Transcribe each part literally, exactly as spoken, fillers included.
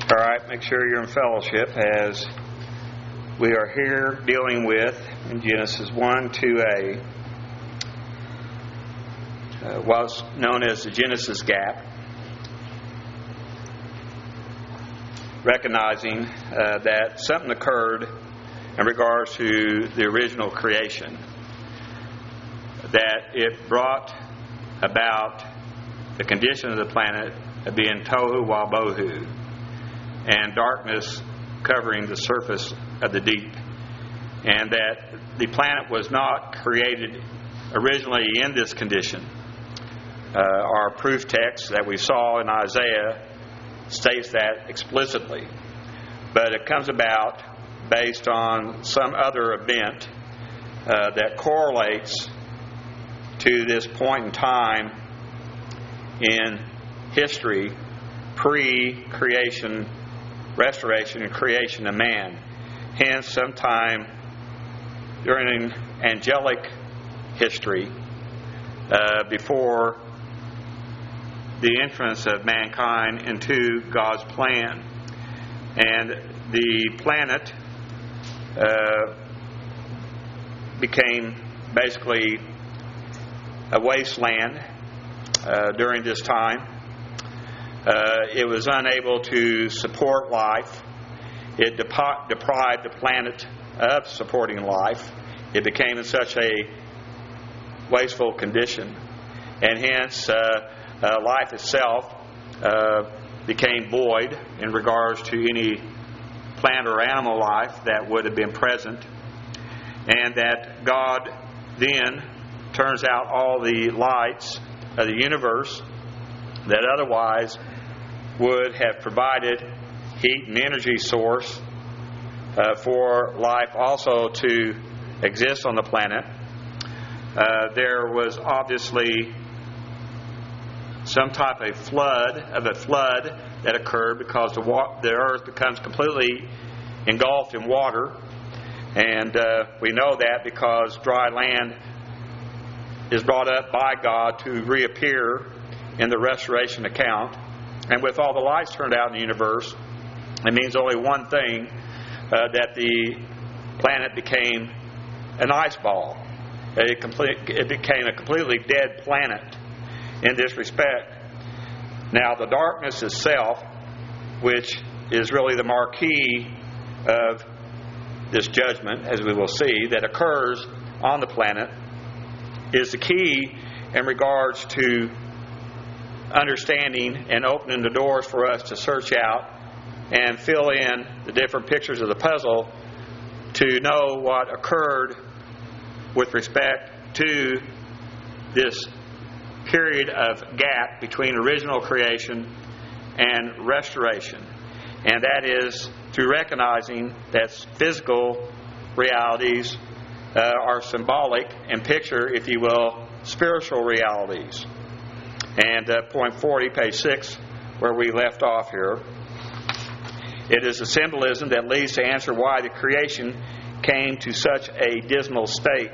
All right, make sure you're in fellowship as we are here dealing with, in Genesis one to a, uh, what's known as the Genesis gap, recognizing uh, that something occurred in regards to the original creation, that it brought about the condition of the planet of being tohu wabohu, and darkness covering the surface of the deep, and that the planet was not created originally in this condition. Uh, our proof text that we saw in Isaiah states that explicitly, but it comes about based on some other event uh, that correlates to this point in time in history, pre-creation, restoration, and creation of man. Hence, sometime during angelic history, uh, before the entrance of mankind into God's plan. And the planet uh, became basically a wasteland uh, during this time. Uh, it was unable to support life. It dep- deprived the planet of supporting life. It became in such a wasteful condition. And hence, uh, uh, life itself uh, became void in regards to any plant or animal life that would have been present. And that God then turns out all the lights of the universe that otherwise would have provided heat and energy source uh, for life also to exist on the planet. Uh, there was obviously some type of flood of a flood that occurred because the, wa- the earth becomes completely engulfed in water, and uh, we know that because dry land is brought up by God to reappear in the restoration account. And with all the lights turned out in the universe, it means only one thing, uh, that the planet became an ice ball. It, complete, it became a completely dead planet in this respect. Now, the darkness itself, which is really the marquee of this judgment, as we will see, that occurs on the planet, is the key in regards to understanding and opening the doors for us to search out and fill in the different pictures of the puzzle to know what occurred with respect to this period of gap between original creation and restoration. And that is through recognizing that physical realities uh, are symbolic and picture, if you will, spiritual realities. And uh, point forty, page six, where we left off here, it is a symbolism that leads to answer why the creation came to such a dismal state.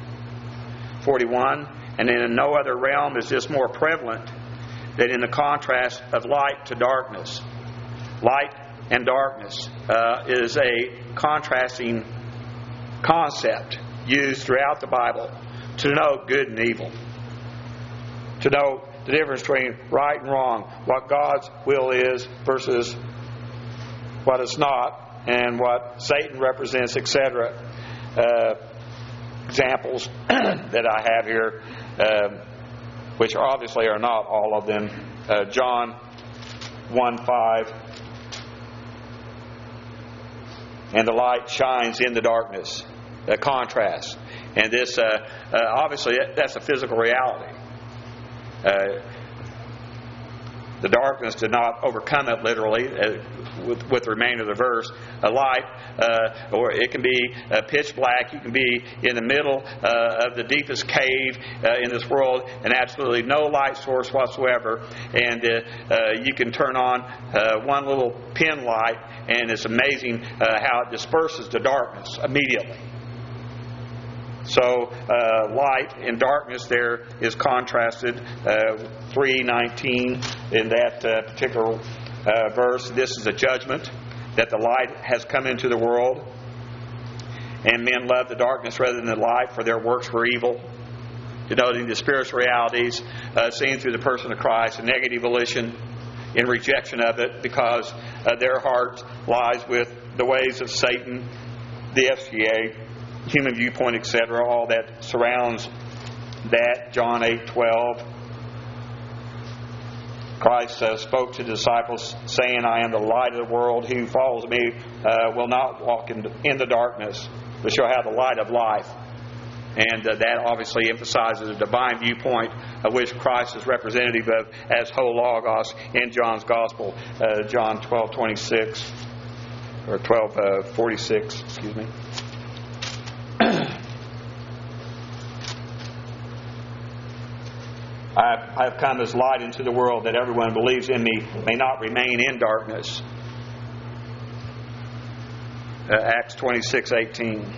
forty-one, and in no other realm is this more prevalent than in the contrast of light to darkness. Light and darkness uh, is a contrasting concept used throughout the Bible to denote good and evil, to know the difference between right and wrong, what God's will is versus what it's not, and what Satan represents, et cetera. Uh, examples that I have here, uh, which obviously are not all of them. Uh, John one five, and the light shines in the darkness. A contrast. And this, uh, uh, obviously, that's a physical reality. Uh, the darkness did not overcome it literally uh, with, with the remainder of the verse. A light, uh, or it can be uh, pitch black. You can be in the middle uh, of the deepest cave uh, in this world and absolutely no light source whatsoever. And uh, uh, you can turn on uh, one little pin light, and it's amazing uh, how it disperses the darkness immediately. So uh, light and darkness there is contrasted, uh, three nineteen in that uh, particular uh, verse, this is a judgment, that the light has come into the world, and men love the darkness rather than the light, for their works were evil. Denoting the spiritual realities uh, seen through the person of Christ, a negative volition in rejection of it, because uh, their heart lies with the ways of Satan, the F C A, human viewpoint, et cetera, all that surrounds that. John eight twelve. Christ uh, spoke to the disciples, saying, I am the light of the world. He who follows me uh, will not walk in the, in the darkness, but shall have the light of life. And uh, that obviously emphasizes a divine viewpoint of which Christ is representative of as whole Logos in John's Gospel, uh, John twelve twenty-six, or twelve forty-six, excuse me. I have come as light into the world, that everyone who believes in me may not remain in darkness. Uh, Acts twenty-six eighteen.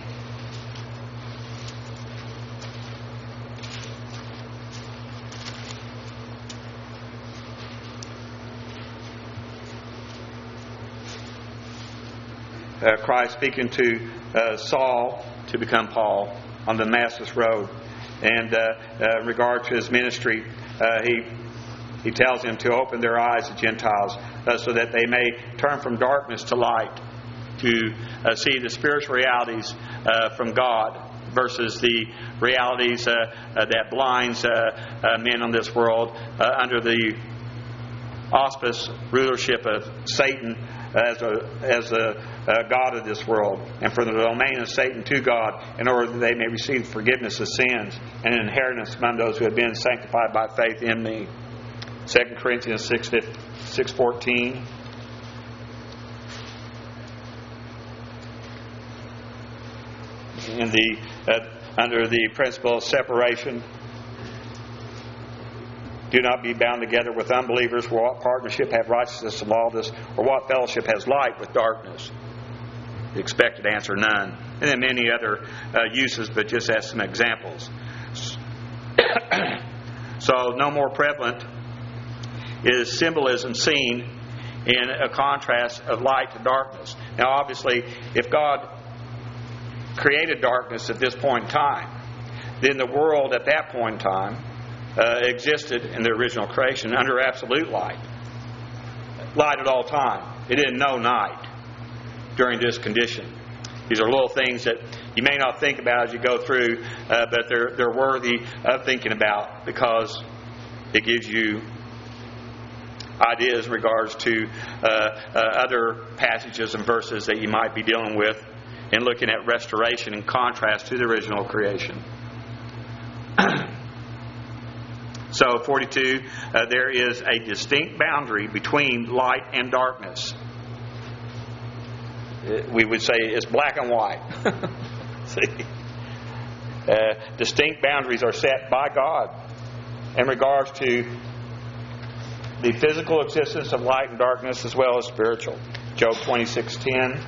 Uh, Christ speaking to uh, Saul to become Paul on the Damascus Road. And uh, uh, in regard to his ministry, uh, he he tells him to open their eyes, the Gentiles, uh, so that they may turn from darkness to light, to uh, see the spiritual realities uh, from God versus the realities uh, uh, that blinds uh, uh, men on this world uh, under the auspice, rulership of Satan as a as a, a god of this world, and for the domain of Satan to God, in order that they may receive forgiveness of sins and an inheritance among those who have been sanctified by faith in me. Second Corinthians six fourteen. In the uh, under the principle of separation, do not be bound together with unbelievers. For what partnership have righteousness and lawlessness, or what fellowship has light with darkness? The expected answer, none. And then many other uh, uses, but just as some examples. So no more prevalent is symbolism seen in a contrast of light to darkness. Now obviously, if God created darkness at this point in time, then the world at that point in time Uh, existed in the original creation under absolute light. Light at all time. It didn't know night during this condition. These are little things that you may not think about as you go through, uh, but they're they're worthy of thinking about, because it gives you ideas in regards to uh, uh, other passages and verses that you might be dealing with in looking at restoration in contrast to the original creation. So, forty-two, uh, there is a distinct boundary between light and darkness. We would say it's black and white. See? Uh, distinct boundaries are set by God in regards to the physical existence of light and darkness, as well as spiritual. Job twenty-six ten.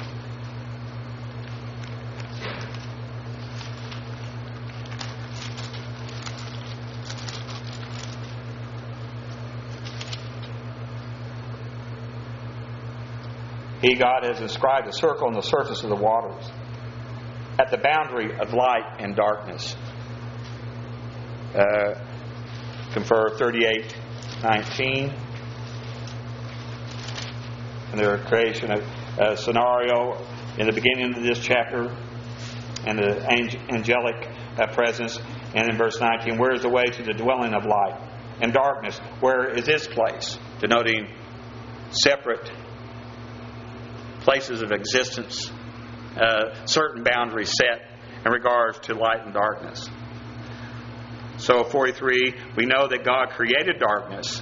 He, God, has inscribed a circle on the surface of the waters, at the boundary of light and darkness. Uh, confer thirty-eight nineteen. And their creation of uh, scenario in the beginning of this chapter, and the angelic uh, presence. And in verse nineteen, where is the way to the dwelling of light? And darkness, where is its place? Denoting separate places of existence, uh, certain boundaries set in regards to light and darkness. So forty-three, we know that God created darkness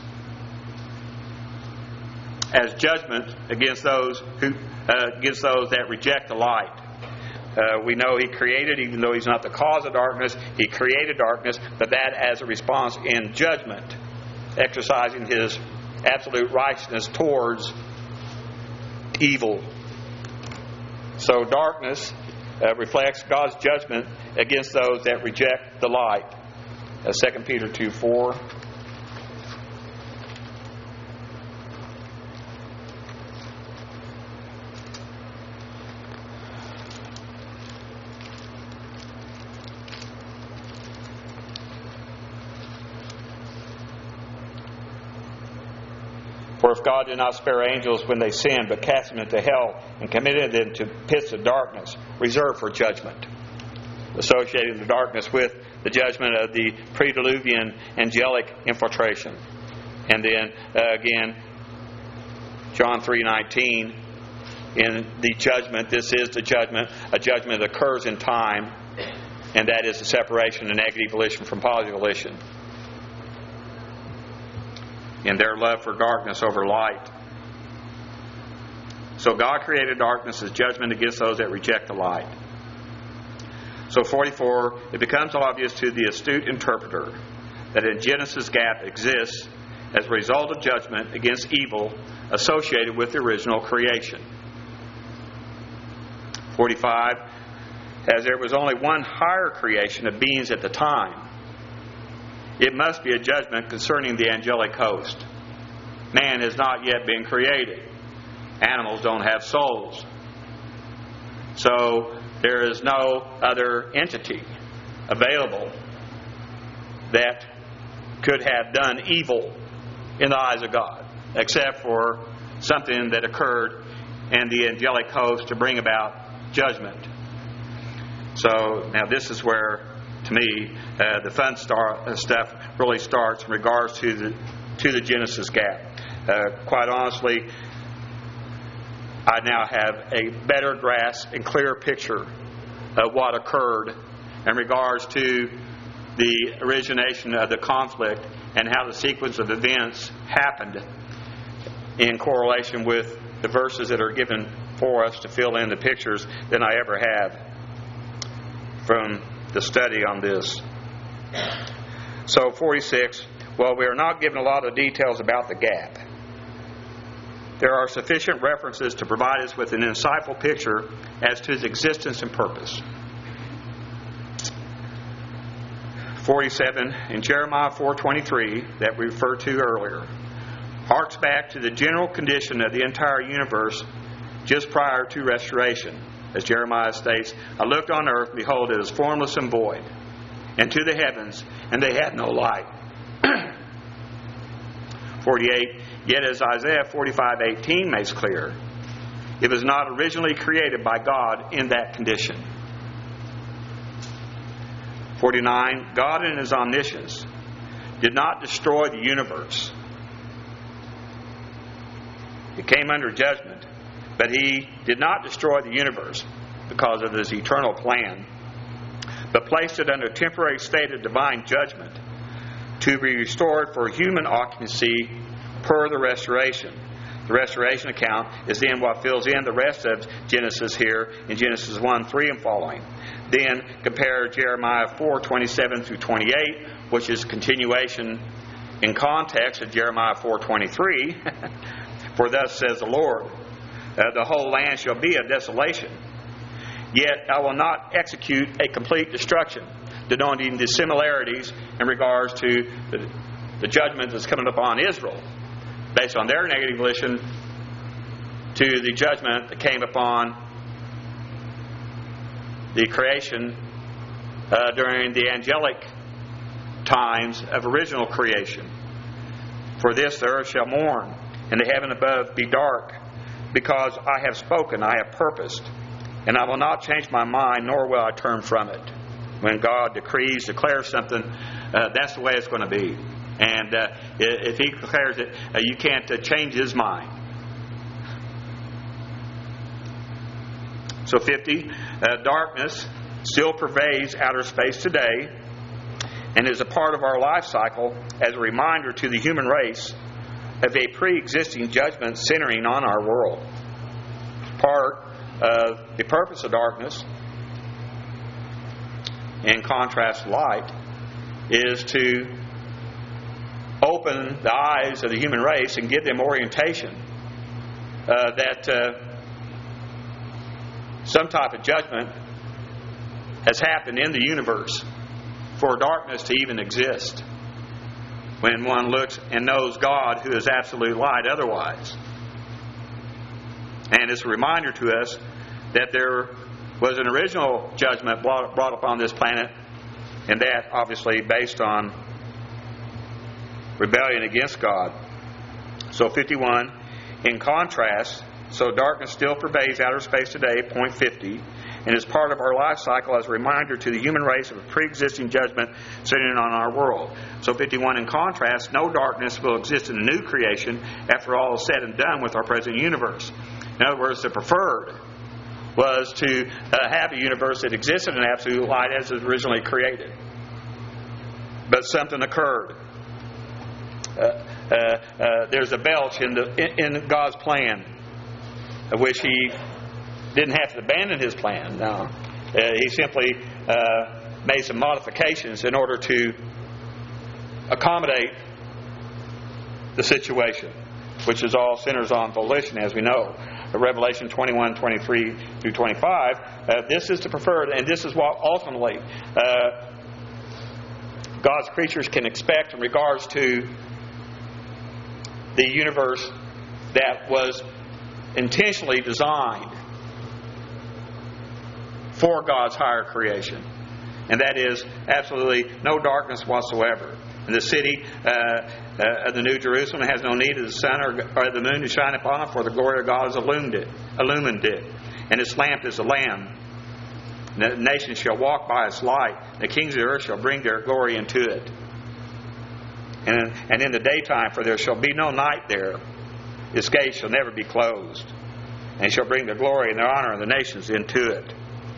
as judgment against those who uh, against those that reject the light. Uh, we know He created, even though He's not the cause of darkness, He created darkness, but that as a response in judgment, exercising His absolute righteousness towards evil. So darkness uh, reflects God's judgment against those that reject the light. Uh, Second Peter two four. For if God did not spare angels when they sinned, but cast them into hell and committed them to pits of darkness, reserved for judgment, associating the darkness with the judgment of the pre-diluvian angelic infiltration. And then uh, again, John three nineteen, in the judgment, this is the judgment, a judgment that occurs in time, and that is the separation of negative volition from positive volition, in their love for darkness over light. So God created darkness as judgment against those that reject the light. So forty-four, it becomes obvious to the astute interpreter that a Genesis gap exists as a result of judgment against evil associated with the original creation. forty-five, as there was only one higher creation of beings at the time, it must be a judgment concerning the angelic host. Man has not yet been created. Animals don't have souls. So there is no other entity available that could have done evil in the eyes of God, except for something that occurred in the angelic host to bring about judgment. So now this is where, to me, uh, the fun star, uh, stuff really starts in regards to the to the Genesis gap. Uh, quite honestly, I now have a better grasp and clearer picture of what occurred in regards to the origination of the conflict and how the sequence of events happened in correlation with the verses that are given for us to fill in the pictures than I ever have from the study on this. So forty-six, well, we are not given a lot of details about the gap. There are sufficient references to provide us with an insightful picture as to its existence and purpose. forty-seven, in Jeremiah four twenty-three, that we referred to earlier, harks back to the general condition of the entire universe just prior to restoration. As Jeremiah states, I looked on earth, behold, it is formless and void, and to the heavens, and they had no light. forty-eight, yet as Isaiah forty-five eighteen makes clear, it was not originally created by God in that condition. forty-nine, God in His omniscience did not destroy the universe. It came under judgment, but He did not destroy the universe because of His eternal plan, but placed it under a temporary state of divine judgment to be restored for human occupancy per the restoration. The restoration account is then what fills in the rest of Genesis here in Genesis one, three and following. Then compare Jeremiah four twenty-seven through twenty-eight, which is a continuation in context of Jeremiah four twenty-three. For thus says the Lord, uh, the whole land shall be a desolation, yet I will not execute a complete destruction, denoting the similarities in regards to the, the judgment that's coming upon Israel based on their negative volition to the judgment that came upon the creation uh, during the angelic times of original creation. For this the earth shall mourn, and the heaven above be dark, because I have spoken, I have purposed, and I will not change my mind, nor will I turn from it. When God decrees, declares something, uh, that's the way it's going to be. And uh, if He declares it, uh, you can't uh, change His mind. So fifty, uh, darkness still pervades outer space today and is a part of our life cycle as a reminder to the human race of a pre-existing judgment centering on our world. Part of the purpose of darkness, in contrast to light, is to open the eyes of the human race and give them orientation uh, that uh, some type of judgment has happened in the universe for darkness to even exist, when one looks and knows God, who is absolute light, otherwise. And it's a reminder to us that there was an original judgment brought, brought upon this planet, and that obviously based on rebellion against God. So fifty-one, in contrast, so darkness still pervades outer space today, point fifty, and is part of our life cycle as a reminder to the human race of a pre-existing judgment sitting on our world. So fifty-one, in contrast, no darkness will exist in the new creation after all is said and done with our present universe. In other words, the preferred was to uh, have a universe that existed in absolute light as it was originally created. But something occurred. Uh, uh, uh, there's a belch in, the, in, in God's plan, of which He didn't have to abandon His plan. No, uh, He simply uh, made some modifications in order to accommodate the situation, which is all centers on volition, as we know. Revelation twenty-one, twenty-three through twenty-five. Uh, this is the preferred, and this is what ultimately uh, God's creatures can expect in regards to the universe that was intentionally designed for God's higher creation. And that is absolutely no darkness whatsoever. And the city uh, uh, of the New Jerusalem has no need of the sun or, or the moon to shine upon it, for the glory of God has illumined it, illumined it. And its lamp is the Lamb. The nations shall walk by its light. The kings of the earth shall bring their glory into it. And, and in the daytime, for there shall be no night there. Its gates shall never be closed. And it shall bring the glory and the honor of the nations into it.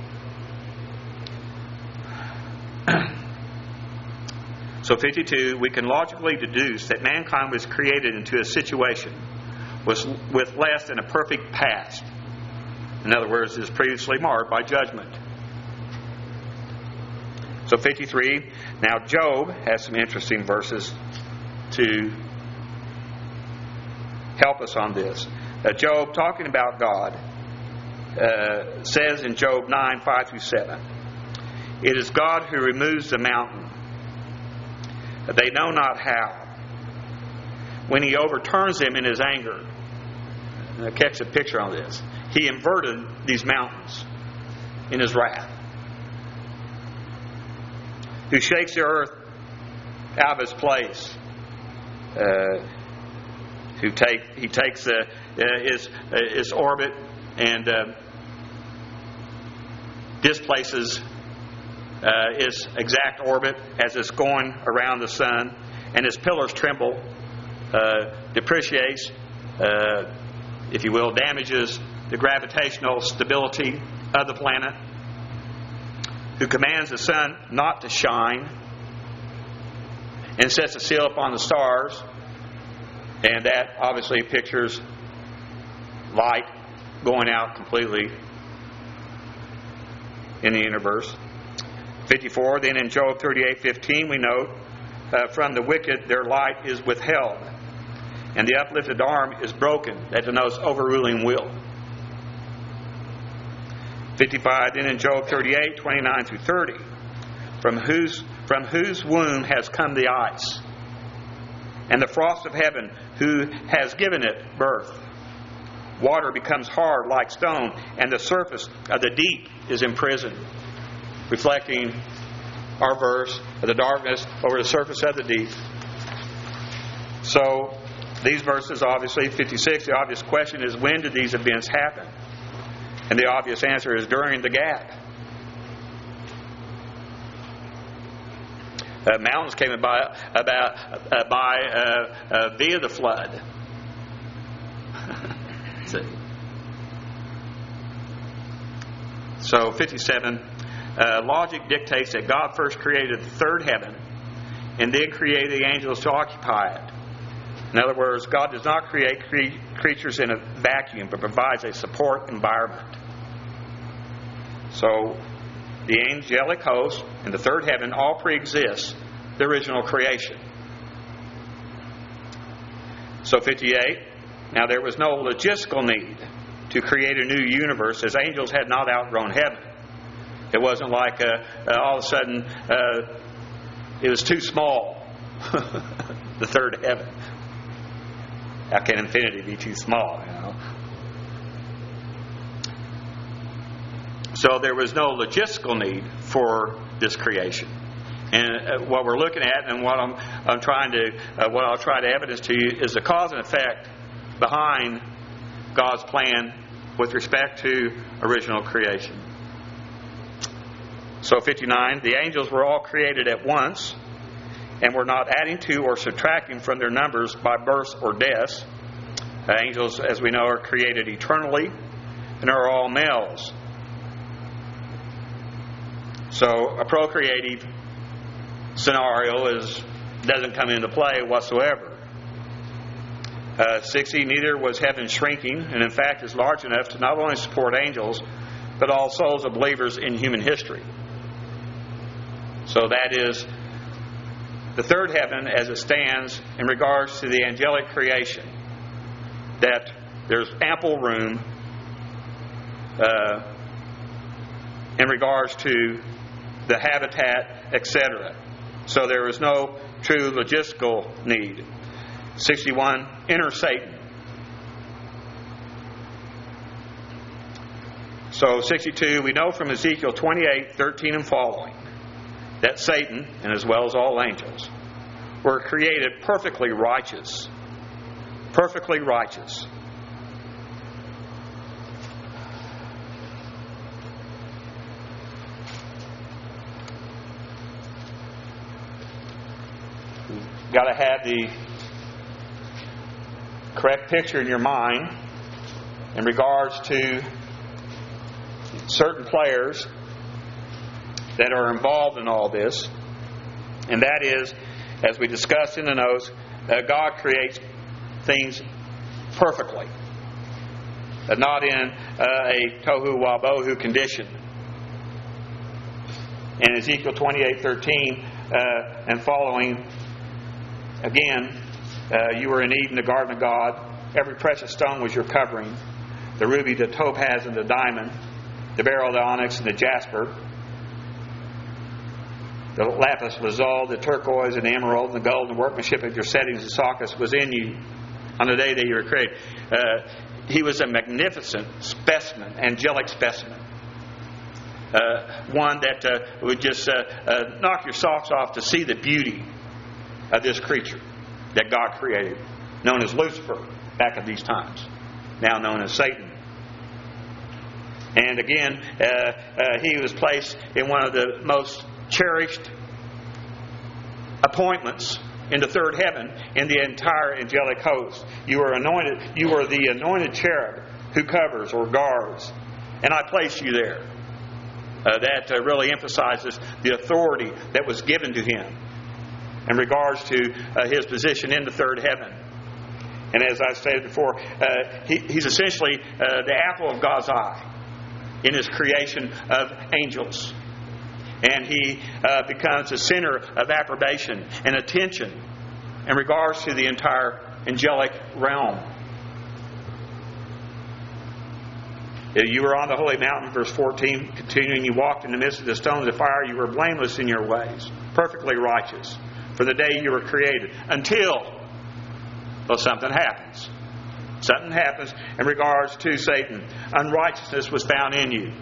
So fifty-two, we can logically deduce that mankind was created into a situation with, with less than a perfect past. In other words, it is previously marred by judgment. So fifty-three, now Job has some interesting verses to help us on this. Uh, Job, talking about God, uh, says in Job nine, five through seven, it is God who removes the mountain. They know not how. When He overturns them in His anger, uh, catch a picture on this. He inverted these mountains in His wrath. Who shakes the earth out of its place. Uh, who take He takes uh, uh, his, uh, his orbit and uh, displaces Uh, its exact orbit as it's going around the sun, and its pillars tremble, uh, depreciates, uh, if you will, damages the gravitational stability of the planet, who commands the sun not to shine, and sets a seal upon the stars, and that obviously pictures light going out completely in the universe. fifty-four, then in Job thirty-eight fifteen we note, uh, from the wicked their light is withheld, and the uplifted arm is broken. That denotes overruling will. fifty-five, then in Job thirty-eight, twenty-nine through thirty, from whose, from whose womb has come the ice, and the frost of heaven, who has given it birth. Water becomes hard like stone, and the surface of the deep is imprisoned. Reflecting our verse of the darkness over the surface of the deep. So, these verses, obviously, fifty-six, the obvious question is, when did these events happen? And the obvious answer is during the gap. Uh, mountains came about, about uh, by uh, uh, via the flood. See. So, fifty-seven. Uh, logic dictates that God first created the third heaven and then created the angels to occupy it. In other words, God does not create cre- creatures in a vacuum, but provides a support environment. So, the angelic host and the third heaven all pre-exist the original creation. So, fifty-eight, now there was no logistical need to create a new universe, as angels had not outgrown heaven. It wasn't like uh, uh, all of a sudden uh, it was too small. The third heaven. How can infinity be too small? You know? So there was no logistical need for this creation. And uh, what we're looking at, and what I'm, I'm trying to, uh, what I'll try to evidence to you, is the cause and effect behind God's plan with respect to original creation. So fifty-nine, the angels were all created at once, and were not adding to or subtracting from their numbers by births or deaths. The angels, as we know, are created eternally, and are all males. So a procreative scenario is doesn't come into play whatsoever. Uh, sixty, neither was heaven shrinking, and in fact is large enough to not only support angels, but all souls of believers in human history. So that is the third heaven as it stands in regards to the angelic creation, that there's ample room uh, in regards to the habitat, et cetera. So there is no true logistical need. sixty-one, enter Satan. So sixty-two, we know from Ezekiel twenty-eight, thirteen and following that Satan, and as well as all angels, were created perfectly righteous. Perfectly righteous. You've got to have the correct picture in your mind in regards to certain players that are involved in all this. And that is, as we discussed in the notes, uh, God creates things perfectly, uh, not in uh, a tohu wabohu condition. In Ezekiel twenty-eight thirteen uh, and following, again, uh, you were in Eden, the garden of God. Every precious stone was your covering: the ruby, the topaz, and the diamond, the beryl, the onyx, and the jasper, the lapis lazuli, the turquoise, and the emerald, and the gold, and the workmanship of your settings and sockets was in you on the day that you were created. Uh, he was a magnificent specimen, angelic specimen. Uh, one that uh, would just uh, uh, knock your socks off to see the beauty of this creature that God created, known as Lucifer back at these times, now known as Satan. And again, uh, uh, he was placed in one of the most cherished appointments in the third heaven in the entire angelic host. You were anointed. You were the anointed cherub who covers or guards, and I placed you there. Uh, that uh, really emphasizes the authority that was given to him in regards to uh, his position in the third heaven. And as I stated before, uh, he, he's essentially uh, the apple of God's eye in his creation of angels. And he uh, becomes the center of approbation and attention in regards to the entire angelic realm. You were on the holy mountain, verse fourteen, continuing, you walked in the midst of the stones of fire. You were blameless in your ways, perfectly righteous, for the day you were created. Until, well, something happens. Something happens in regards to Satan. Unrighteousness was found in you.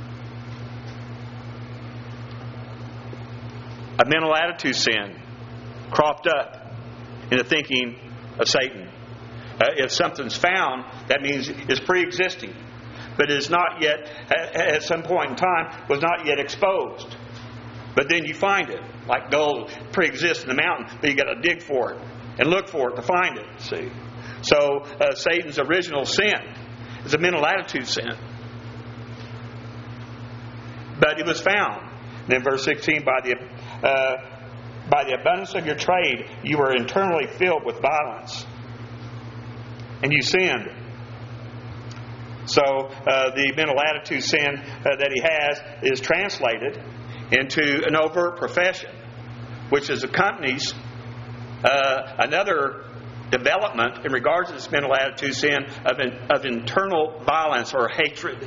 A mental attitude sin cropped up in the thinking of Satan. Uh, if something's found, that means it's pre-existing, but is not yet, at some point in time, was not yet exposed. But then you find it, like gold pre-exists in the mountain, but you got to dig for it and look for it to find it. See, so uh, Satan's original sin is a mental attitude sin, but it was found. And then verse sixteen, by the uh, by the abundance of your trade, you were internally filled with violence, and you sinned. So uh, the mental attitude sin uh, that he has is translated into an overt profession, which is accompanies uh, another development in regards to this mental attitude sin of, in, of internal violence or hatred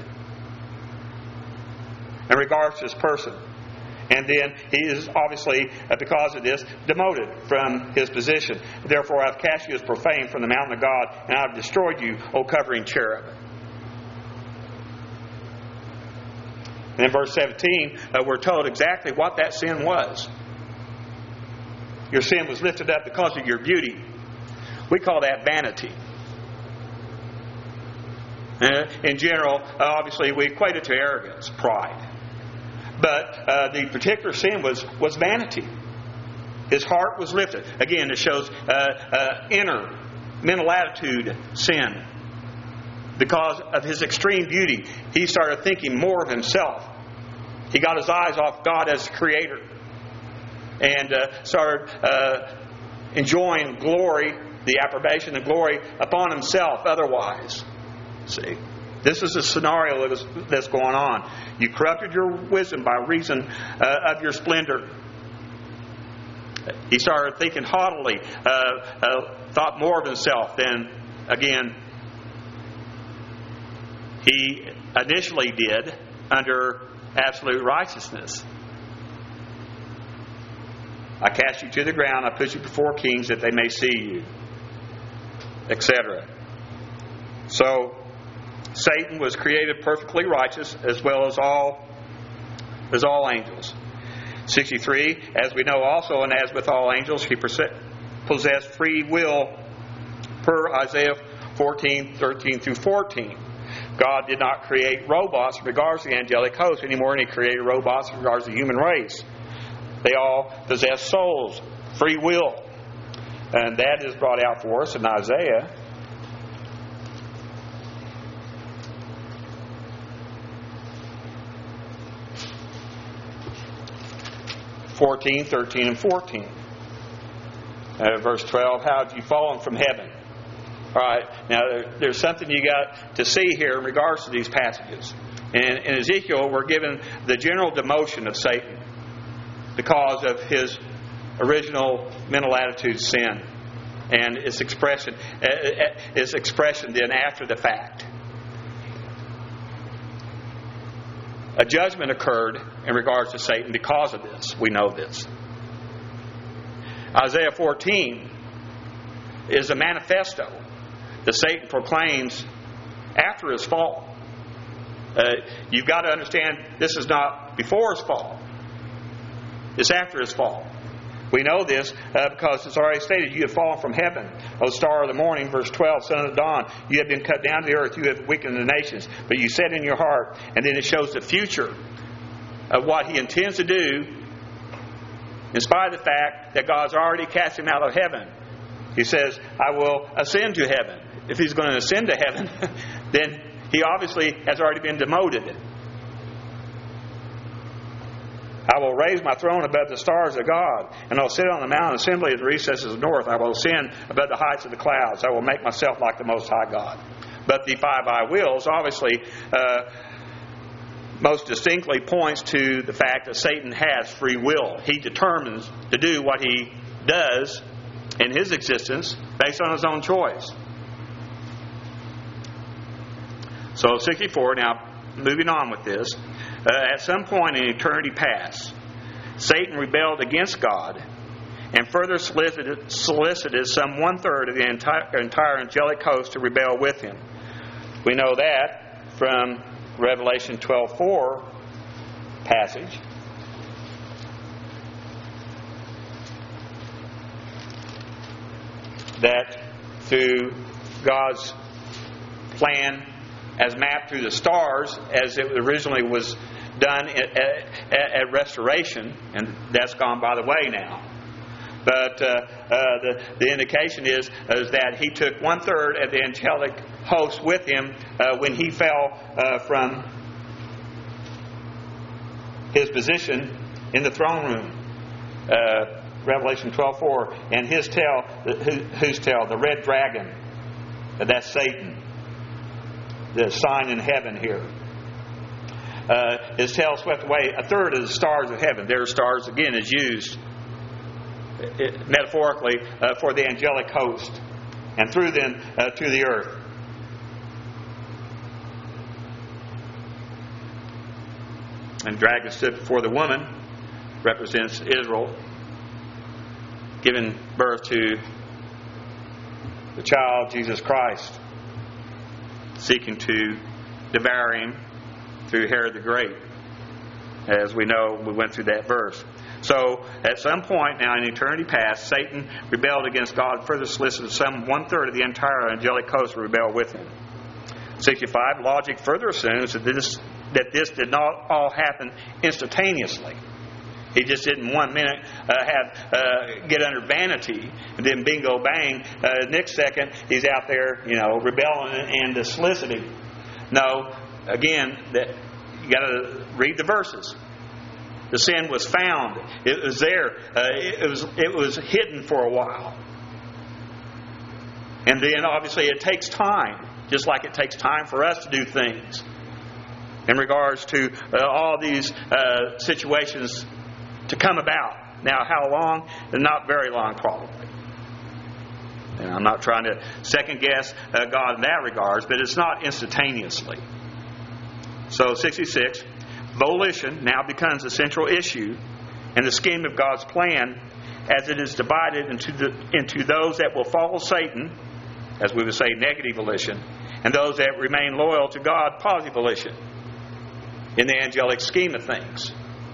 in regards to this person. And then he is obviously, uh, because of this, demoted from his position. Therefore I've cast you as profane from the mountain of God, and I've destroyed you, O covering cherub. And in verse seventeen, uh, we're told exactly what that sin was. your sin was lifted up because of your beauty. We call that vanity. Uh, in general, uh, obviously, we equate it to arrogance, pride. But uh, the particular sin was, was vanity. His heart was lifted. Again, it shows uh, uh, inner mental attitude sin. Because of his extreme beauty, he started thinking more of himself. He got his eyes off God as Creator. And uh, started uh, enjoying glory, the approbation, the glory upon himself otherwise. See? This is the scenario that is, that's going on. You corrupted your wisdom by reason uh, of your splendor. He started thinking haughtily, uh, uh, thought more of himself than, again, he initially did under absolute righteousness. I cast you to the ground, I put you before kings that they may see you, et cetera. So, Satan was created perfectly righteous as well as all as all angels. sixty-three, as we know also, and as with all angels, he possessed free will per Isaiah fourteen, thirteen through fourteen. God did not create robots in regards to the angelic host anymore than He created robots in regards to the human race. They all possess souls, free will. And that is brought out for us in Isaiah. fourteen, thirteen, and fourteen. Uh, verse twelve, how have you fallen from heaven? All right, now there's something you got to see here in regards to these passages. In, in Ezekiel, we're given the general demotion of Satan because of his original mental attitude sin and its expression, uh, its expression then after the fact. A judgment occurred in regards to Satan because of this. We know this. Isaiah fourteen is a manifesto that Satan proclaims after his fall. Uh, you've got to understand this is not before his fall. It's after his fall. We know this uh, because it's already stated, you have fallen from heaven, O star of the morning, verse twelve, son of the dawn. You have been cut down to the earth, you have weakened the nations. But you said in your heart, and then it shows the future of what he intends to do, in spite of the fact that God's already cast him out of heaven. He says, I will ascend to heaven. If he's going to ascend to heaven, then he obviously has already been demoted. I will raise my throne above the stars of God, and I'll sit on the mountain assembly of the recesses of the north. I will ascend above the heights of the clouds. I will make myself like the Most High God. But the five I wills obviously uh, most distinctly points to the fact that Satan has free will. He determines to do what he does in his existence based on his own choice. So sixty-four, now moving on with this. Uh, at some point in eternity past, Satan rebelled against God and further solicited, solicited some one-third of the entire, entire angelic host to rebel with him. We know that from Revelation twelve four passage. That through God's plan as mapped through the stars, as it originally was done at, at, at restoration, and that's gone by the way now. But uh, uh, the, the indication is, is that he took one third of the angelic host with him uh, when he fell uh, from his position in the throne room. Uh, Revelation twelve four, and his tail, who, whose tail? The red dragon. That's Satan. The sign in heaven here. Uh, his tail swept away a third of the stars of heaven. Their stars, again, is used it, metaphorically uh, for the angelic host, and threw them uh, to the earth. And dragon stood before the woman, represents Israel, giving birth to the child, Jesus Christ, seeking to devour him through Herod the Great. as we know, we went through that verse. So, at some point now in eternity past, Satan rebelled against God, further solicited some one-third of the entire angelic host to rebel with him. sixty-five, logic further assumes that this, that this did not all happen instantaneously. He just didn't one minute uh, have uh, get under vanity, and then bingo bang, uh, next second he's out there, you know, rebelling and, and soliciting. No, again, that you got to read the verses. The sin was found; it was there. Uh, it was it was hidden for a while, and then obviously it takes time, just like it takes time for us to do things. In regards to uh, all these uh, situations to come about. Now, how long? Not very long, probably. And I'm not trying to second guess uh, God in that regards, but it's not instantaneously. So, sixty-six, volition now becomes a central issue in the scheme of God's plan, as it is divided into the into those that will follow Satan, as we would say, negative volition, and those that remain loyal to God, positive volition, in the angelic scheme of things.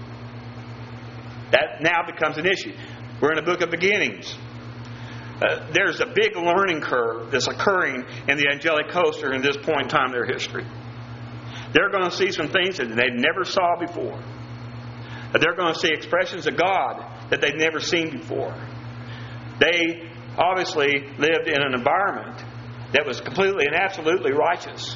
That now becomes an issue. We're in a book of beginnings. Uh, there's a big learning curve that's occurring in the angelic host during this point in time in their history. They're going to see some things that they never saw before. They're going to see expressions of God that they've never seen before. They obviously lived in an environment that was completely and absolutely righteous.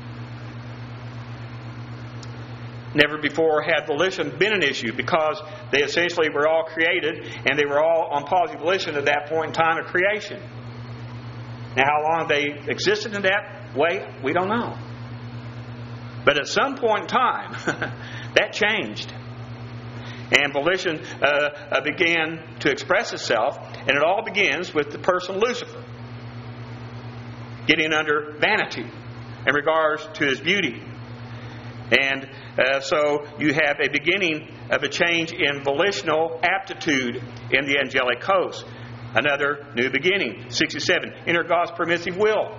Never before had volition been an issue, because they essentially were all created and they were all on positive volition at that point in time of creation. Now, how long they existed in that way, we don't know. But at some point in time, that changed. And volition uh, uh, began to express itself, and it all begins with the person Lucifer getting under vanity in regards to his beauty. And uh, so you have a beginning of a change in volitional aptitude in the angelic host. Another new beginning. sixty-seven. Enter God's permissive will.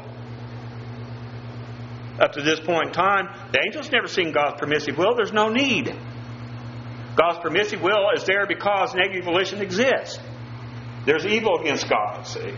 Up to this point in time, the angels never seen God's permissive will. There's no need. God's permissive will is there because negative volition exists. There's evil against God, see.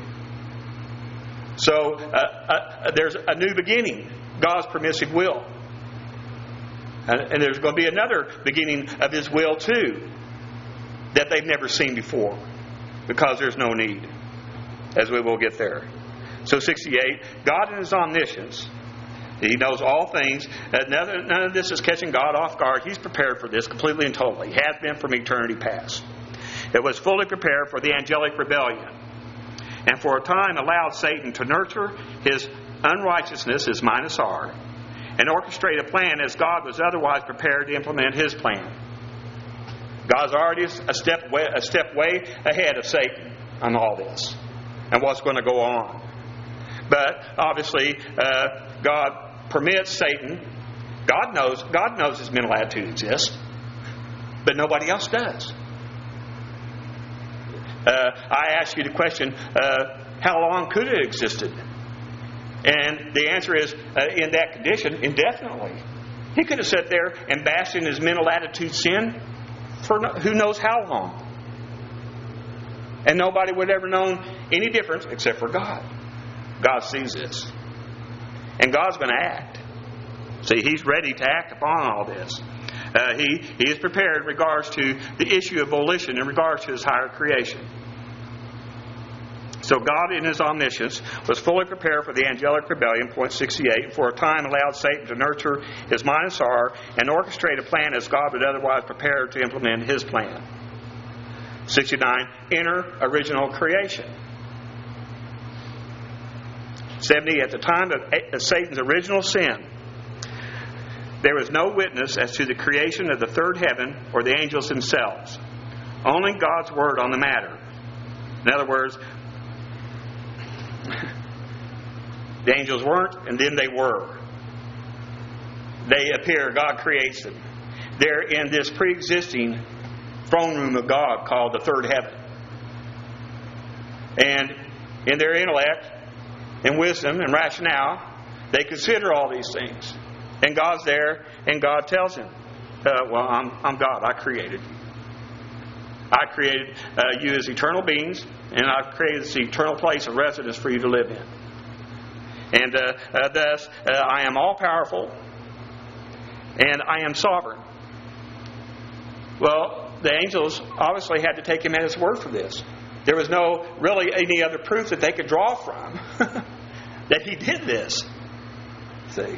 So uh, uh, there's a new beginning. God's permissive will. And there's going to be another beginning of His will too, that they've never seen before, because there's no need, as we will get there. So sixty-eight, God in His omniscience, He knows all things. None, none of this is catching God off guard. He's prepared for this completely and totally. He has been from eternity past. It was fully prepared for the angelic rebellion, and for a time allowed Satan to nurture his unrighteousness, his minus R, and orchestrate a plan as God was otherwise prepared to implement His plan. God's already a step way, a step way ahead of Satan on all this and what's going to go on. But obviously, uh, God permits Satan. God knows. God knows his mental attitude exists, but nobody else does. Uh, I ask you the question: uh, how long could it have existed? And the answer is, uh, in that condition, indefinitely. He could have sat there and bashed in his mental attitude sin for no, who knows how long. And nobody would have ever known any difference except for God. God sees this. And God's going to act. See, He's ready to act upon all this. Uh, he, he is prepared in regards to the issue of volition in regards to His higher creation. So God in His omniscience was fully prepared for the angelic rebellion, point sixty-eight, for a time allowed Satan to nurture his minus R and orchestrate a plan as God would otherwise prepare to implement His plan. sixty-nine, inner original creation. seventy, at the time of Satan's original sin, there was no witness as to the creation of the third heaven or the angels themselves. Only God's word on the matter. In other words, the angels weren't, and then they were. They appear. God creates them. They're in this pre-existing throne room of God called the third heaven. And in their intellect and wisdom and rationale, they consider all these things. And God's there, and God tells him. Uh, well, I'm, I'm God. I created. I created uh, you as eternal beings, and I've created this eternal place of residence for you to live in. And uh, uh, thus, uh, I am all-powerful, and I am sovereign. Well, the angels obviously had to take him at his word for this. There was no really any other proof that they could draw from that he did this. See?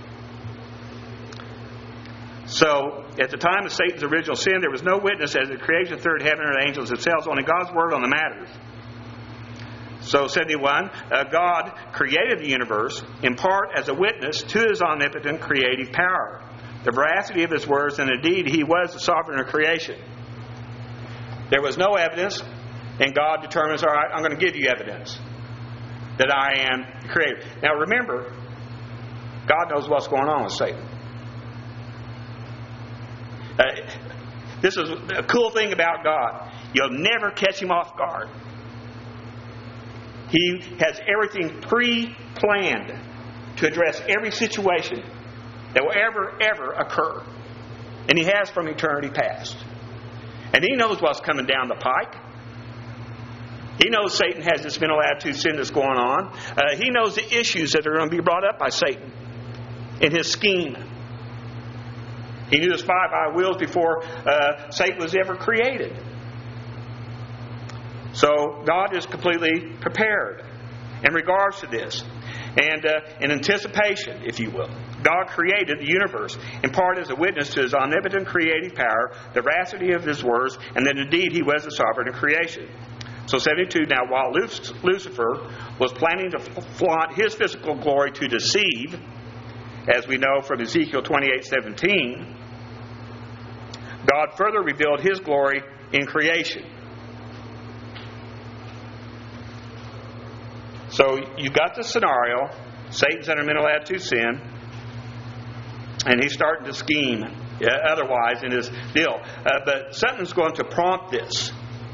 So, at the time of Satan's original sin, there was no witness as the creation of the third heaven or the angels themselves, only God's word on the matters. So, seventy-one, uh, God created the universe in part as a witness to his omnipotent creative power, the veracity of his words, and indeed he was the sovereign of creation. There was no evidence, and God determines, all right, I'm going to give you evidence that I am the creator. Now remember, God knows what's going on with Satan. Uh, this is a cool thing about God. You'll never catch him off guard. He has everything pre-planned to address every situation that will ever, ever occur. And he has from eternity past. And he knows what's coming down the pike. He knows Satan has this mental attitude sin that's going on. Uh, he knows the issues that are going to be brought up by Satan in his scheme. He knew his five eye wheels before uh, Satan was ever created. So God is completely prepared in regards to this. And uh, in anticipation, if you will, God created the universe in part as a witness to his omnipotent creative power, the veracity of his words, and that indeed he was the sovereign of creation. So seventy-two, now while Lucifer was planning to flaunt his physical glory to deceive, as we know from Ezekiel twenty-eight seventeen, God further revealed his glory in creation. So you got the scenario. Satan's under mental attitude sin, and he's starting to scheme yeah, otherwise in his deal. Uh, but something's going to prompt this.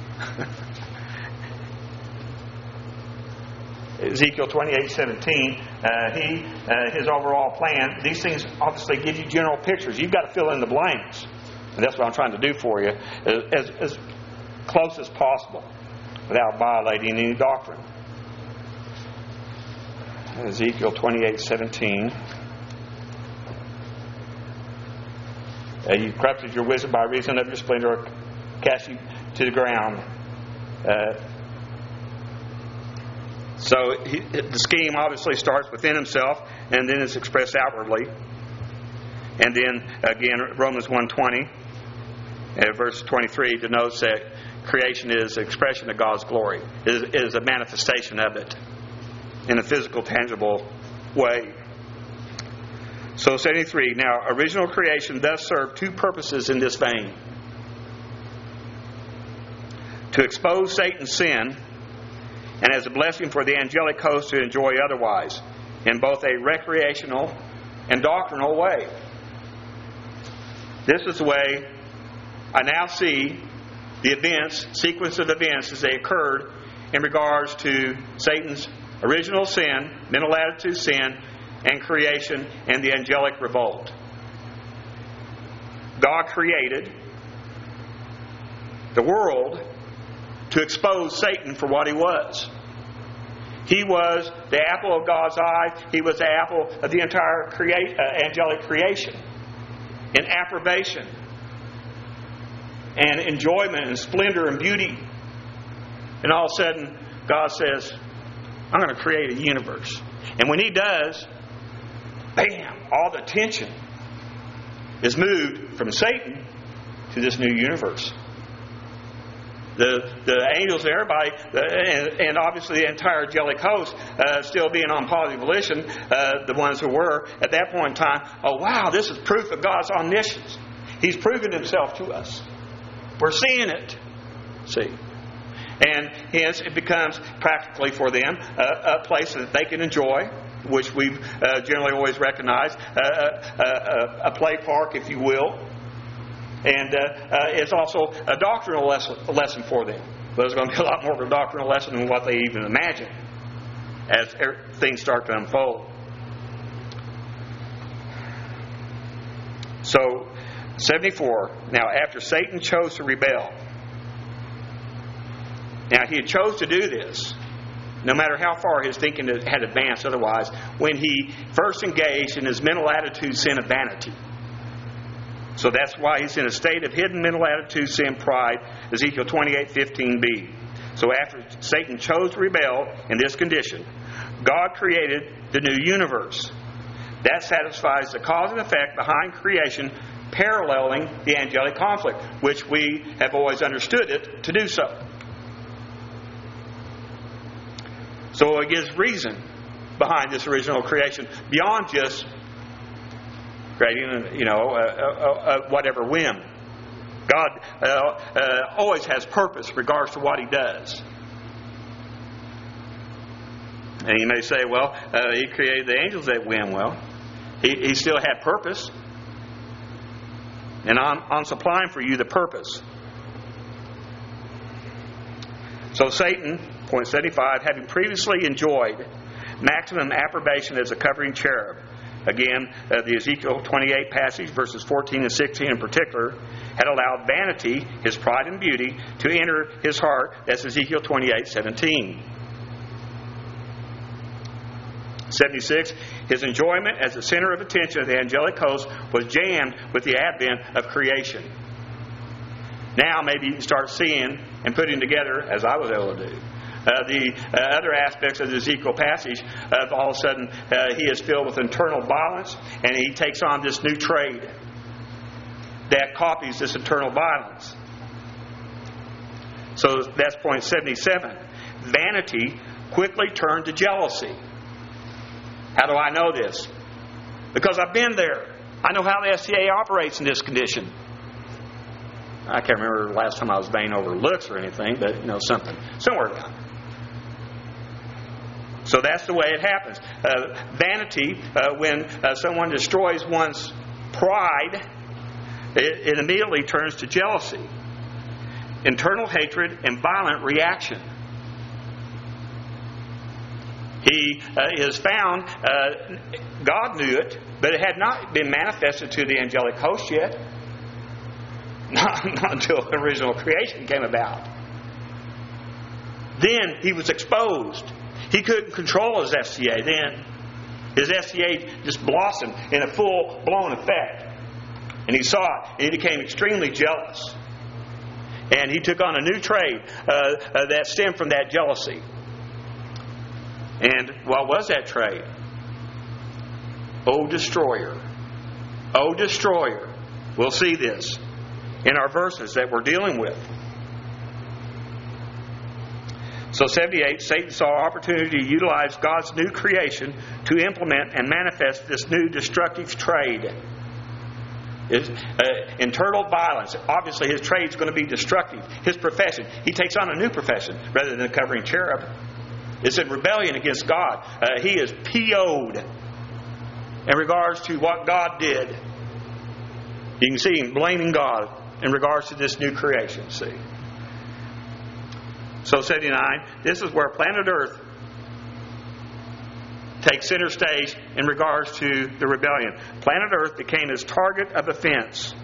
Ezekiel twenty-eight seventeen, uh, he, uh, his overall plan, these things obviously give you general pictures. You've got to fill in the blanks. And that's what I'm trying to do for you, as, as close as possible, without violating any doctrine. Ezekiel twenty-eight seventeen. Uh, you corrupted your wisdom by reason of your splendor, cast you to the ground. Uh, so he, the scheme obviously starts within himself, and then is expressed outwardly. And then again, Romans one twenty, uh, verse twenty-three denotes that creation is an expression of God's glory. It is, it is a manifestation of it in a physical, tangible way. So seventy-three, now original creation thus served two purposes in this vein. To expose Satan's sin, and as a blessing for the angelic host to enjoy otherwise, in both a recreational and doctrinal way. This is the way I now see the events, sequence of events as they occurred in regards to Satan's original sin, mental attitude sin, and creation and the angelic revolt. God created the world to expose Satan for what he was. He was the apple of God's eye. He was the apple of the entire crea- uh, angelic creation. In approbation and enjoyment and splendor and beauty. And all of a sudden, God says, I'm going to create a universe. And when he does, bam, all the attention is moved from Satan to this new universe. The the angels, everybody, and, and obviously the entire angelic host, uh, still being on positive volition, uh, the ones who were at that point in time, oh wow, this is proof of God's omniscience. He's proven himself to us. We're seeing it. See? And hence it becomes practically for them a, a place that they can enjoy, which we've uh, generally always recognized, uh, a, a, a play park, if you will. And uh, uh, it's also a doctrinal lesson, a lesson for them. But it's going to be a lot more of a doctrinal lesson than what they even imagine as things start to unfold. So seventy-four. Now, after Satan chose to rebel. Now, he had chose to do this, no matter how far his thinking had advanced otherwise, when he first engaged in his mental attitude sin of vanity. So that's why he's in a state of hidden mental attitude sin, pride, Ezekiel twenty-eight fifteen b. So after Satan chose to rebel in this condition, God created the new universe. That satisfies the cause and effect behind creation, paralleling the angelic conflict, which we have always understood it to do so. So it gives reason behind this original creation beyond just creating, you know, uh, uh, uh, whatever whim. God uh, uh, always has purpose in regards to what He does. And you may say, well, uh, He created the angels at whim. Well, He, he still had purpose. And I'm, I'm supplying for you the purpose. So Satan, point seventy-five, having previously enjoyed maximum approbation as a covering cherub, again, uh, the Ezekiel twenty-eight passage, verses fourteen and sixteen in particular, had allowed vanity, his pride and beauty, to enter his heart. That's Ezekiel twenty-eight seventeen. seventy-six, his enjoyment as the center of attention of the angelic host was jammed with the advent of creation. Now maybe you can start seeing and putting together, as I was able to do, Uh, the uh, other aspects of the Ezekiel passage. Of all of a sudden, uh, he is filled with internal violence, and he takes on this new trade that copies this internal violence. So that's point seventy-seven. Vanity quickly turned to jealousy. How do I know this? Because I've been there. I know how the S C A operates in this condition. I can't remember the last time I was vain over looks or anything, but you know, something somewhere down. So that's the way it happens. Uh, vanity, uh, when uh, someone destroys one's pride, it, it immediately turns to jealousy, internal hatred, and violent reaction. He uh, is found, uh, God knew it, but it had not been manifested to the angelic host yet. Not, not until the original creation came about. Then he was exposed. He couldn't control his S C A then. His S C A just blossomed in a full-blown effect. And he saw it, and he became extremely jealous. And he took on a new trade uh, uh, that stemmed from that jealousy. And what was that trade? O destroyer. O destroyer. We'll see this in our verses that we're dealing with. So seventy-eight, Satan saw opportunity to utilize God's new creation to implement and manifest this new destructive trade. His, uh, internal violence. Obviously his trade is going to be destructive. His profession. He takes on a new profession rather than covering cherub. It's in rebellion against God. Uh, he is P O'd in regards to what God did. You can see him blaming God in regards to this new creation. See. So seventy-nine, this is where planet Earth takes center stage in regards to the rebellion. Planet Earth became his target of offense.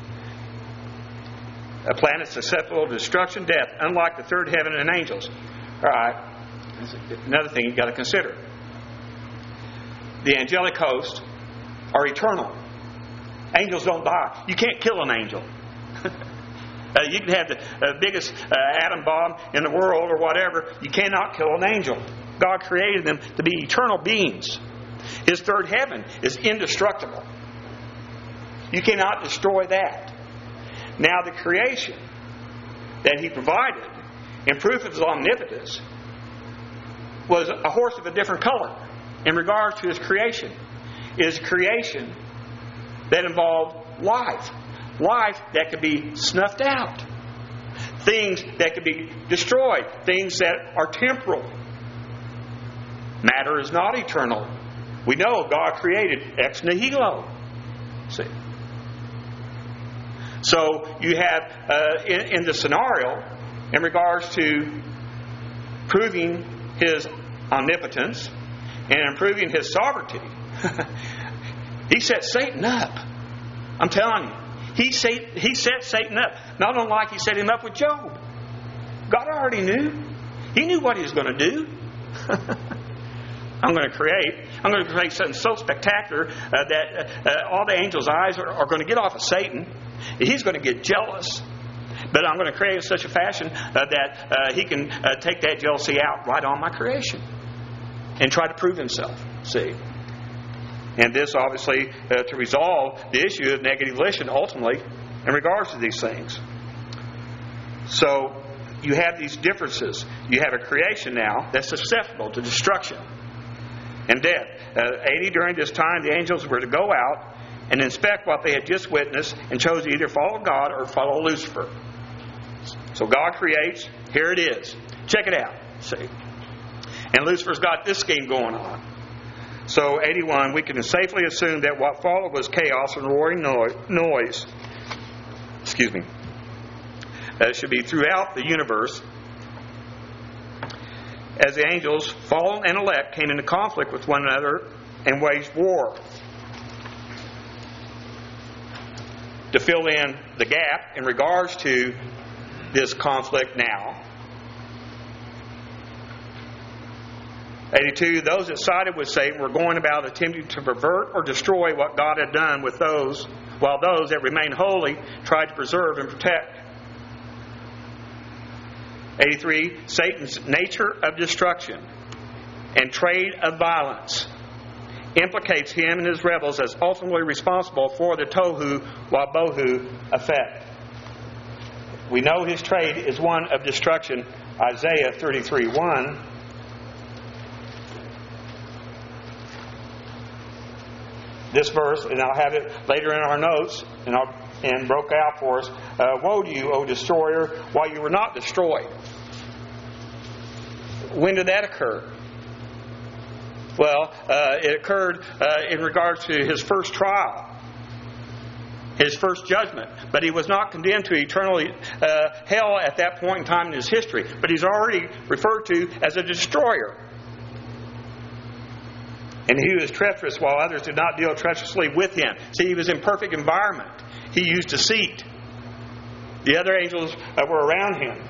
A planet susceptible to destruction, death, unlike the third heaven and angels. All right. Another thing you've got to consider. The angelic hosts are eternal. Angels don't die. You can't kill an angel. uh, you can have the uh, biggest uh, atom bomb in the world or whatever. You cannot kill an angel. God created them to be eternal beings. His third heaven is indestructible. You cannot destroy that. Now the creation that He provided in proof of His omnipotence was a horse of a different color in regards to His creation. It is creation that involved life. Life that could be snuffed out. Things that could be destroyed. Things that are temporal. Matter is not eternal. We know God created ex nihilo. See? So you have uh, in, in the scenario in regards to proving His omnipotence and improving His sovereignty, He set Satan up. I'm telling you, He, set, he set Satan up. Not unlike He set him up with Job. God already knew. He knew what He was going to do. I'm going to create. I'm going to create something so spectacular uh, that uh, all the angels' eyes are, are going to get off of Satan. He's going to get jealous. But I'm going to create in such a fashion uh, that uh, he can uh, take that jealousy out right on my creation and try to prove himself. See? And this obviously uh, to resolve the issue of negative volition ultimately in regards to these things. So you have these differences. You have a creation now that's susceptible to destruction and death. Uh, eighty during this time, the angels were to go out and inspect what they had just witnessed and chose to either follow God or follow Lucifer. So God creates. Here it is. Check it out. See? And Lucifer's got this scheme going on. So eighty-one, we can safely assume that what followed was chaos and roaring noise. Excuse me. That should be throughout the universe. As the angels, fallen and elect, came into conflict with one another and waged war. To fill in the gap in regards to this conflict now. eighty-two, those that sided with Satan were going about attempting to pervert or destroy what God had done with those, while those that remained holy tried to preserve and protect. eighty-three, Satan's nature of destruction and trade of violence implicates him and his rebels as ultimately responsible for the tohu wabohu effect. We know his trade is one of destruction. Isaiah thirty-three one. This verse, and I'll have it later in our notes, and, I'll, and broke out for us. Uh, Woe to you, O destroyer, while you were not destroyed. When did that occur? Well, uh, it occurred uh, in regards to his first trial, his first judgment. But he was not condemned to eternal uh, hell at that point in time in his history. But he's already referred to as a destroyer. And he was treacherous while others did not deal treacherously with him. See, he was in perfect environment. He used deceit. The other angels uh, were around him.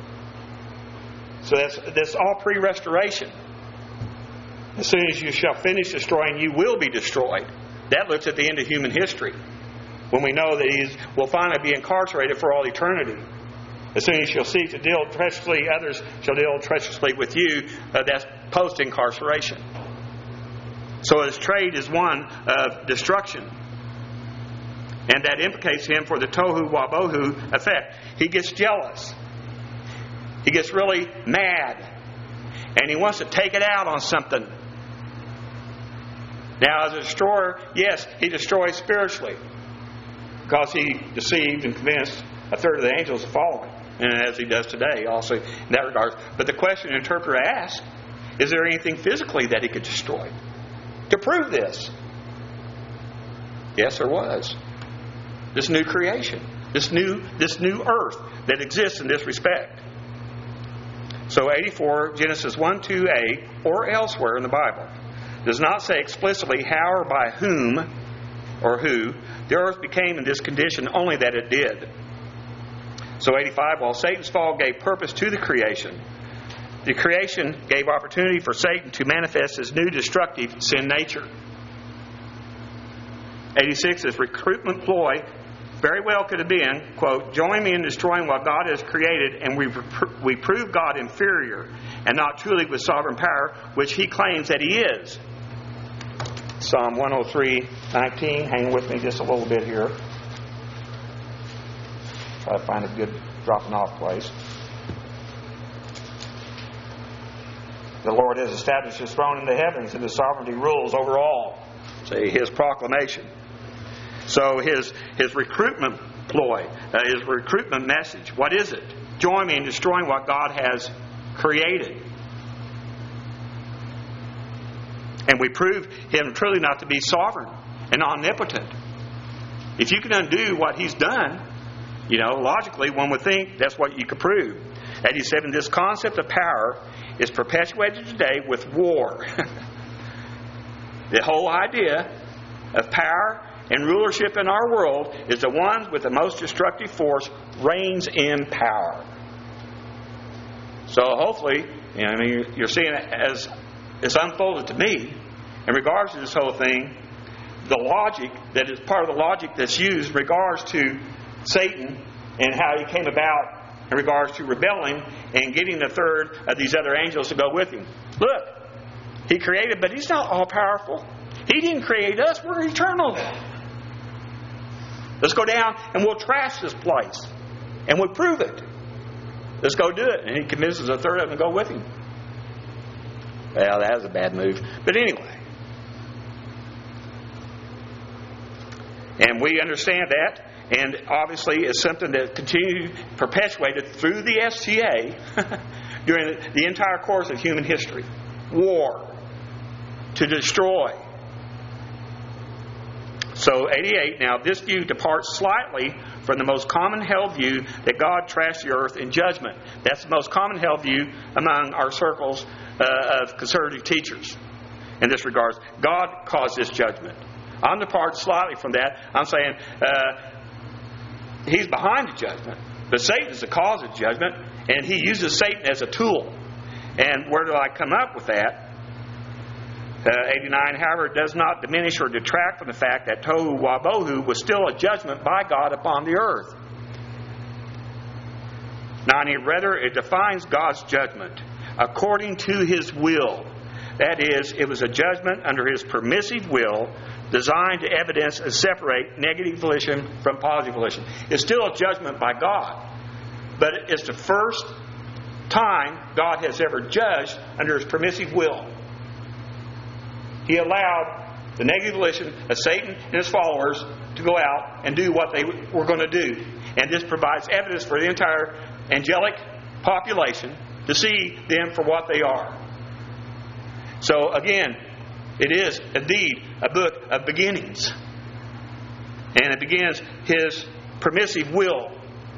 So that's, that's all pre-restoration. As soon as you shall finish destroying, you will be destroyed. That looks at the end of human history. When we know that he will finally be incarcerated for all eternity. As soon as you'll cease to deal treacherously, others shall deal treacherously with you. Uh, that's post-incarceration. So his trade is one of destruction. And that implicates him for the tohu wabohu effect. He gets jealous. He gets really mad. And he wants to take it out on something. Now, as a destroyer, yes, he destroys spiritually. Because he deceived and convinced a third of the angels to follow him. And as he does today, also in that regard. But the question the interpreter asks, is there anything physically that he could destroy? To prove this. Yes, there was. This new creation. This new, this new earth that exists in this respect. So eighty-four, Genesis one two a, or elsewhere in the Bible, does not say explicitly how or by whom or who the earth became in this condition, only that it did. So eighty-five, while Satan's fall gave purpose to the creation, the creation gave opportunity for Satan to manifest his new destructive sin nature. eighty-six, his recruitment ploy very well could have been, quote, join me in destroying what God has created, and we we prove God inferior and not truly with sovereign power, which he claims that he is. Psalm one oh three nineteen. Hang with me just a little bit here. Try to find a good dropping off place. The Lord has established his throne in the heavens, and his sovereignty rules over all. See, his proclamation. So his his recruitment ploy, uh, his recruitment message, what is it? Join me in destroying what God has created. And we prove him truly not to be sovereign and omnipotent. If you can undo what he's done, you know, logically one would think that's what you could prove. eighty-seven, this concept of power is perpetuated today with war. The whole idea of power and rulership in our world is the ones with the most destructive force reigns in power. So hopefully, you know, I mean, you're seeing it as it's unfolded to me in regards to this whole thing. The logic that is part of the logic that's used in regards to Satan and how he came about in regards to rebelling and getting the third of these other angels to go with him. Look, he created, but he's not all powerful. He didn't create us. We're eternal. Let's go down and we'll trash this place. And we'll prove it. Let's go do it. And he convinces a third of them to go with him. Well, that was a bad move. But anyway. And we understand that. And obviously it's something that continued, perpetuated through the S T A during the entire course of human history. War. To destroy. So eighty-eight, now this view departs slightly from the most common held view that God trashed the earth in judgment. That's the most common held view among our circles uh, of conservative teachers in this regard. God caused this judgment. I'm departing slightly from that. I'm saying uh, He's behind the judgment, but Satan is the cause of judgment, and he uses Satan as a tool. And where do I come up with that? Uh, eighty-nine, however, it does not diminish or detract from the fact that Tohu Wabohu was still a judgment by God upon the earth. ninety, rather, it defines God's judgment according to His will. That is, it was a judgment under His permissive will designed to evidence and separate negative volition from positive volition. It's still a judgment by God, but it's the first time God has ever judged under His permissive will. He allowed the negative volition of Satan and his followers to go out and do what they were going to do. And this provides evidence for the entire angelic population to see them for what they are. So again, it is indeed a book of beginnings. And it begins His permissive will.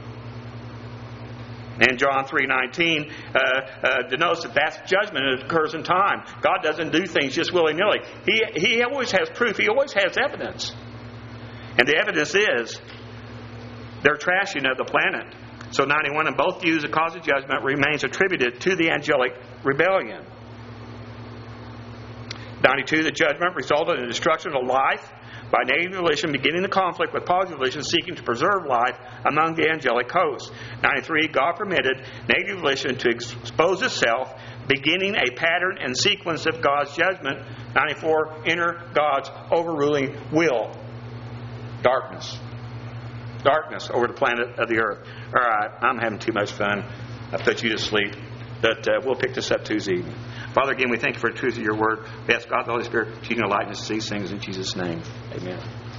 And John three nineteen uh, uh, denotes that that's judgment and it occurs in time. God doesn't do things just willy-nilly. He, he always has proof. He always has evidence. And the evidence is their trashing of the planet. So ninety-one, in both views, the cause of judgment remains attributed to the angelic rebellion. ninety-two, the judgment resulted in the destruction of life by negative volition beginning the conflict with positive volition seeking to preserve life among the angelic hosts. ninety-three, God permitted negative volition to expose itself, beginning a pattern and sequence of God's judgment. ninety-four, enter God's overruling will. Darkness. Darkness over the planet of the earth. All right, I'm having too much fun. I put you to sleep. But uh, we'll pick this up Tuesday evening. Father, again, we thank you for the truth of your word. We ask God, the Holy Spirit, to enlighten us to these things in Jesus' name. Amen.